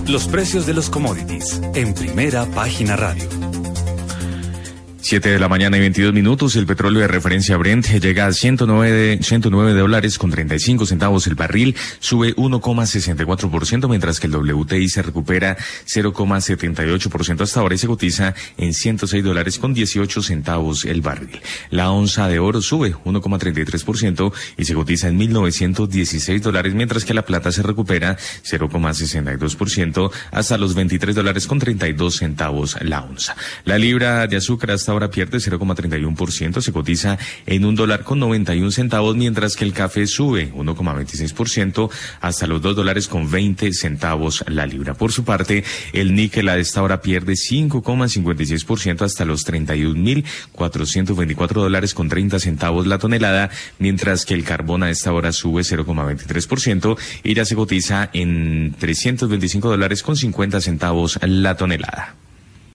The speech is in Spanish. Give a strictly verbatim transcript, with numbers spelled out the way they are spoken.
Los precios de los commodities en Primera Página Radio. Siete de la mañana y veintidós minutos, el petróleo de referencia Brent llega a ciento nueve, ciento nueve dólares con treinta y cinco centavos el barril, sube uno coma sesenta y cuatro por ciento, mientras que el W T I se recupera cero coma setenta y ocho por ciento hasta ahora y se cotiza en ciento seis dólares con dieciocho centavos el barril. La onza de oro sube uno coma treinta y tres por ciento y se cotiza en mil novecientos dieciséis dólares, mientras que la plata se recupera cero coma sesenta y dos por ciento hasta los veintitrés dólares con treinta y dos centavos la onza. La libra de azúcar hasta ahora pierde cero coma treinta y uno por ciento, se cotiza en un dólar con noventa y un centavos, mientras que el café sube uno coma veintiséis por ciento hasta los dos dólares con veinte centavos la libra. Por su parte, el níquel a esta hora pierde cinco coma cincuenta y seis por ciento hasta los treinta y un mil cuatrocientos veinticuatro dólares con treinta centavos la tonelada, mientras que el carbón a esta hora sube cero coma veintitrés por ciento y ya se cotiza en trescientos veinticinco dólares con cincuenta centavos la tonelada.